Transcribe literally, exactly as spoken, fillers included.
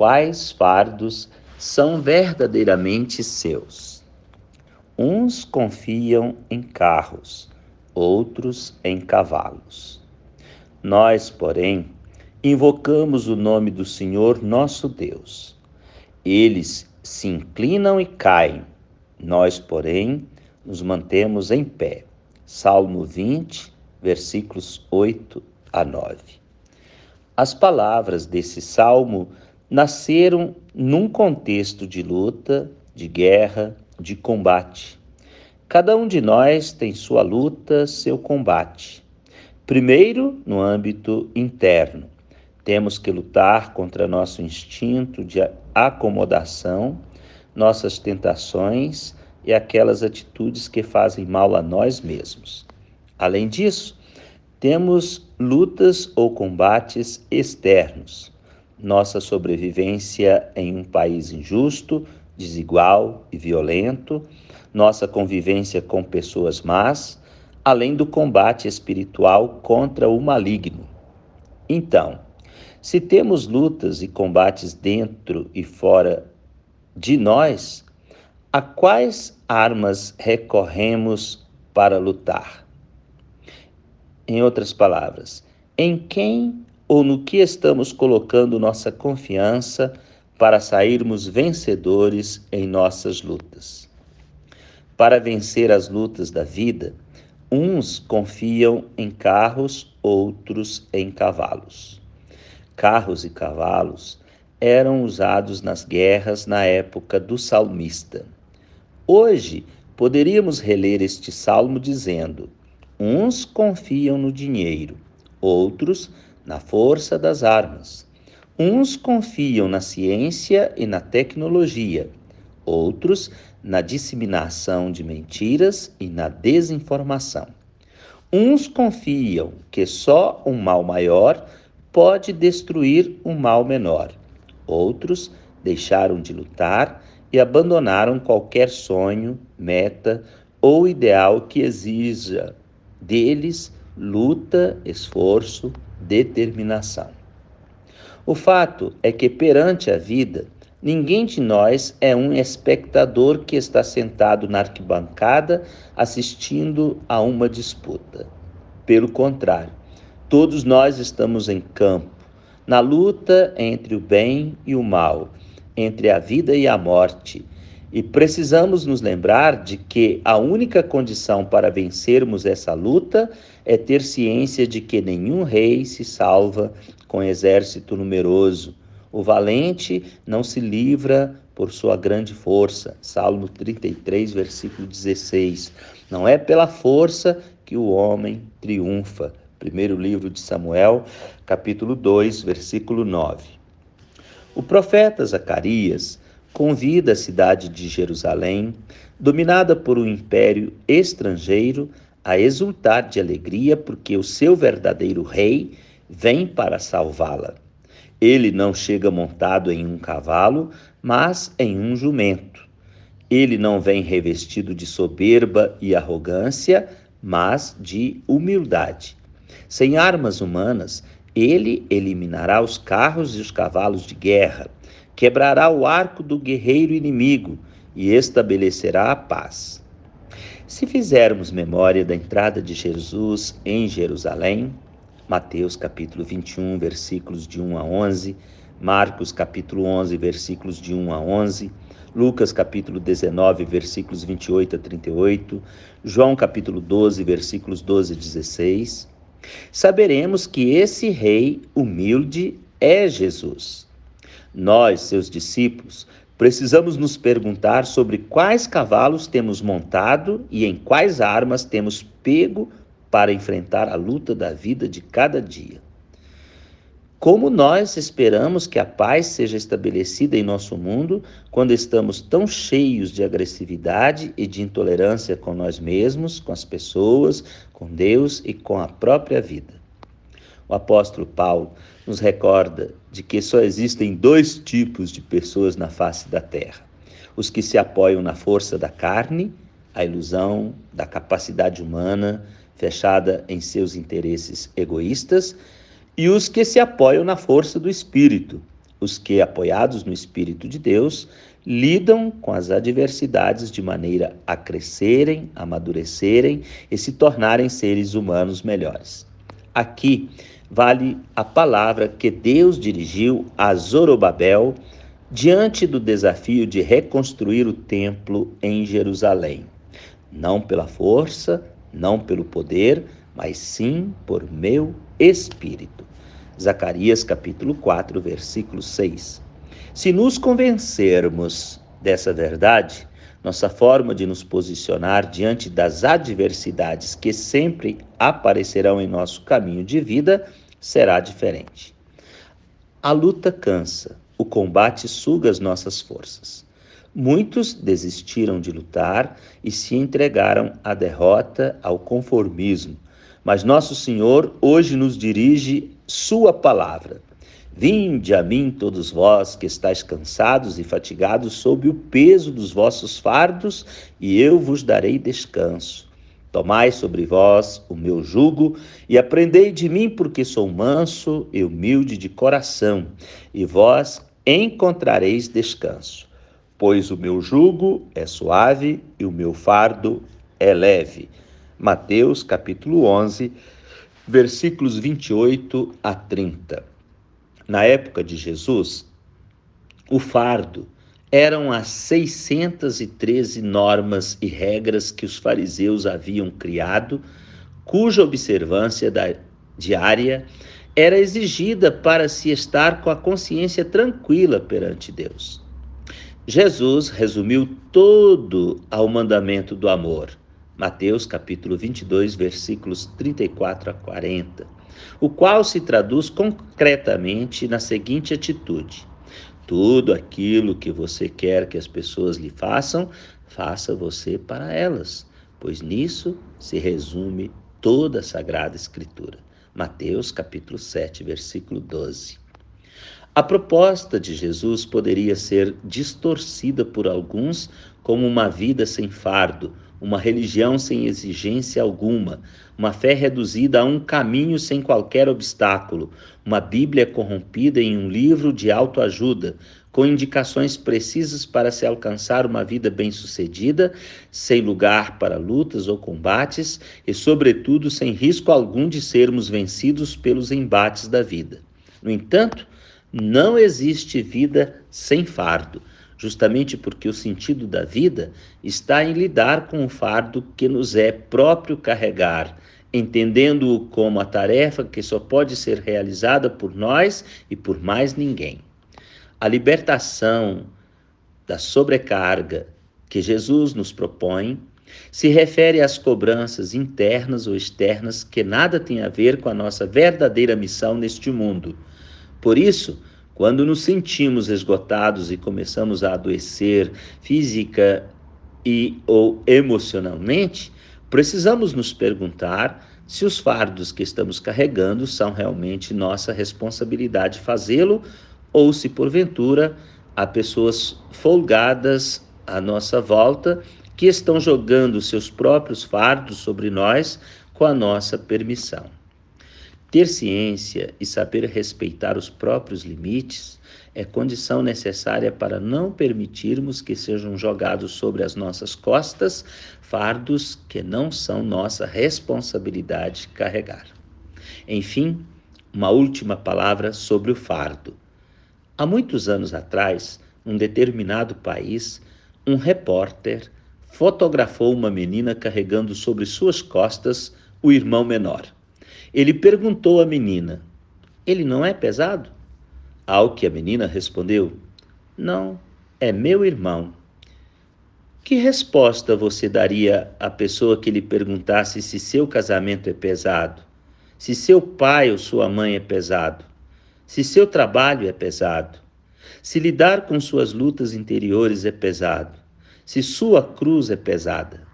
quais fardos são verdadeiramente seus. Uns confiam em carros, outros em cavalos. Nós, porém, invocamos o nome do Senhor nosso Deus. Eles se inclinam e caem, nós, porém, nos mantemos em pé. Salmo vinte, versículos oito a nove. As palavras desse salmo nasceram num contexto de luta, de guerra, de combate. Cada um de nós tem sua luta, seu combate. Primeiro, no âmbito interno. Temos que lutar contra nosso instinto de acomodação, nossas tentações e aquelas atitudes que fazem mal a nós mesmos. Além disso, temos lutas ou combates externos. Nossa sobrevivência em um país injusto, desigual e violento, nossa convivência com pessoas más, além do combate espiritual contra o maligno. Então, se temos lutas e combates dentro e fora de nós, a quais armas recorremos para lutar? Em outras palavras, em quem ou no que estamos colocando nossa confiança para sairmos vencedores em nossas lutas? Para vencer as lutas da vida, uns confiam em carros, outros em cavalos. Carros e cavalos eram usados nas guerras na época do salmista. Hoje, poderíamos reler este salmo dizendo: uns confiam no dinheiro, outros na força das armas. Uns confiam na ciência e na tecnologia, outros na disseminação de mentiras e na desinformação. Uns confiam que só um mal maior pode destruir um mal menor. Outros deixaram de lutar e abandonaram qualquer sonho, meta ou ideal que exija deles luta, esforço, determinação. O fato é que perante a vida, ninguém de nós é um espectador que está sentado na arquibancada assistindo a uma disputa. Pelo contrário, todos nós estamos em campo, na luta entre o bem e o mal, entre a vida e a morte. E precisamos nos lembrar de que a única condição para vencermos essa luta é ter ciência de que nenhum rei se salva com exército numeroso. O valente não se livra por sua grande força. Salmo trinta e três, versículo dezesseis. Não é pela força que o homem triunfa. Primeiro livro de Samuel, capítulo dois, versículo nove. O profeta Zacarias convida a cidade de Jerusalém, dominada por um império estrangeiro, a exultar de alegria porque o seu verdadeiro rei vem para salvá-la. Ele não chega montado em um cavalo, mas em um jumento. Ele não vem revestido de soberba e arrogância, mas de humildade. Sem armas humanas, ele eliminará os carros e os cavalos de guerra, quebrará o arco do guerreiro inimigo e estabelecerá a paz. Se fizermos memória da entrada de Jesus em Jerusalém, Mateus capítulo vinte e um, versículos de um a onze, Marcos capítulo onze, versículos de um a onze, Lucas capítulo dezenove, versículos vinte e oito a trinta e oito, João capítulo doze, versículos doze a dezesseis, saberemos que esse rei humilde é Jesus. Nós, seus discípulos, precisamos nos perguntar sobre quais cavalos temos montado e em quais armas temos pego para enfrentar a luta da vida de cada dia. Como nós esperamos que a paz seja estabelecida em nosso mundo quando estamos tão cheios de agressividade e de intolerância com nós mesmos, com as pessoas, com Deus e com a própria vida? O apóstolo Paulo nos recorda de que só existem dois tipos de pessoas na face da terra: os que se apoiam na força da carne, a ilusão da capacidade humana fechada em seus interesses egoístas, e os que se apoiam na força do Espírito, os que, apoiados no Espírito de Deus, lidam com as adversidades de maneira a crescerem, amadurecerem e se tornarem seres humanos melhores. Aqui vale a palavra que Deus dirigiu a Zorobabel diante do desafio de reconstruir o templo em Jerusalém. Não pela força, não pelo poder, mas sim por meu Espírito. Zacarias capítulo quatro, versículo seis. Se nos convencermos dessa verdade, nossa forma de nos posicionar diante das adversidades que sempre aparecerão em nosso caminho de vida será diferente. A luta cansa, o combate suga as nossas forças. Muitos desistiram de lutar e se entregaram à derrota, ao conformismo. Mas nosso Senhor hoje nos dirige sua palavra. Vinde a mim todos vós que estáis cansados e fatigados sob o peso dos vossos fardos, e eu vos darei descanso. Tomai sobre vós o meu jugo e aprendei de mim, porque sou manso e humilde de coração, e vós encontrareis descanso. Pois o meu jugo é suave e o meu fardo é leve. Mateus capítulo onze, versículos vinte e oito a trinta. Na época de Jesus, o fardo eram as seiscentas e treze normas e regras que os fariseus haviam criado, cuja observância da diária era exigida para se estar com a consciência tranquila perante Deus. Jesus resumiu todo ao mandamento do amor. Mateus capítulo vinte e dois, versículos trinta e quatro a quarenta, o qual se traduz concretamente na seguinte atitude: tudo aquilo que você quer que as pessoas lhe façam, faça você para elas, pois nisso se resume toda a Sagrada Escritura. Mateus capítulo sete, versículo doze. A proposta de Jesus poderia ser distorcida por alguns como uma vida sem fardo, uma religião sem exigência alguma, uma fé reduzida a um caminho sem qualquer obstáculo, uma Bíblia corrompida em um livro de autoajuda, com indicações precisas para se alcançar uma vida bem-sucedida, sem lugar para lutas ou combates e, sobretudo, sem risco algum de sermos vencidos pelos embates da vida. No entanto, não existe vida sem fardo, justamente porque o sentido da vida está em lidar com o fardo que nos é próprio carregar, entendendo-o como a tarefa que só pode ser realizada por nós e por mais ninguém. A libertação da sobrecarga que Jesus nos propõe se refere às cobranças internas ou externas que nada têm a ver com a nossa verdadeira missão neste mundo. Por isso, quando nos sentimos esgotados e começamos a adoecer física e ou emocionalmente, precisamos nos perguntar se os fardos que estamos carregando são realmente nossa responsabilidade fazê-lo ou se, porventura, há pessoas folgadas à nossa volta que estão jogando seus próprios fardos sobre nós com a nossa permissão. Ter ciência e saber respeitar os próprios limites é condição necessária para não permitirmos que sejam jogados sobre as nossas costas fardos que não são nossa responsabilidade carregar. Enfim, uma última palavra sobre o fardo. Há muitos anos atrás, num determinado país, um repórter fotografou uma menina carregando sobre suas costas o irmão menor. Ele perguntou à menina: ele não é pesado? Ao que a menina respondeu: não, é meu irmão. Que resposta você daria à pessoa que lhe perguntasse se seu casamento é pesado? Se seu pai ou sua mãe é pesado? Se seu trabalho é pesado? Se lidar com suas lutas interiores é pesado? Se sua cruz é pesada?